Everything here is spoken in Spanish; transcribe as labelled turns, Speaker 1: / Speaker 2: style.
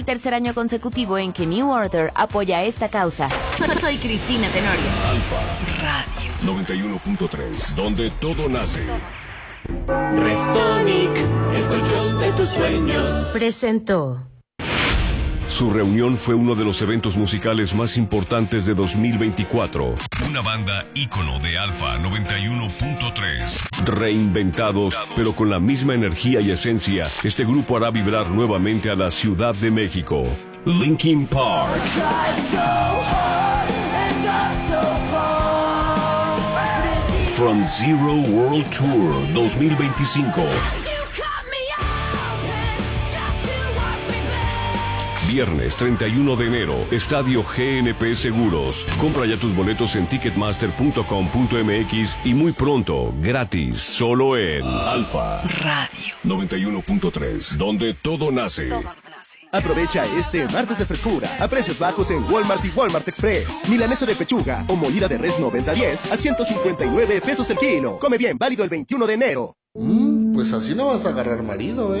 Speaker 1: Tercer año consecutivo en que New Order apoya esta causa. Soy Cristina Tenorio.
Speaker 2: Alfa Radio 91.3, donde todo nace.
Speaker 3: Restonic, el colchón de tus sueños.
Speaker 1: Presentó.
Speaker 2: Su reunión fue uno de los eventos musicales más importantes de 2024. Una banda ícono de Alfa 91.3. Reinventados, pero con la misma energía y esencia, este grupo hará vibrar nuevamente a la Ciudad de México. Linkin Park. From Zero World Tour 2025. Viernes 31 de enero, Estadio GNP Seguros. Compra ya tus boletos en ticketmaster.com.mx y muy pronto, gratis, solo en Alfa Radio 91.3, donde todo nace.
Speaker 4: Aprovecha este martes de frescura a precios bajos en Walmart y Walmart Express. Milanesa de pechuga o molida de res 90-10 a 159 pesos el kilo. Come bien, válido el 21 de enero.
Speaker 5: Pues así no vas a agarrar marido,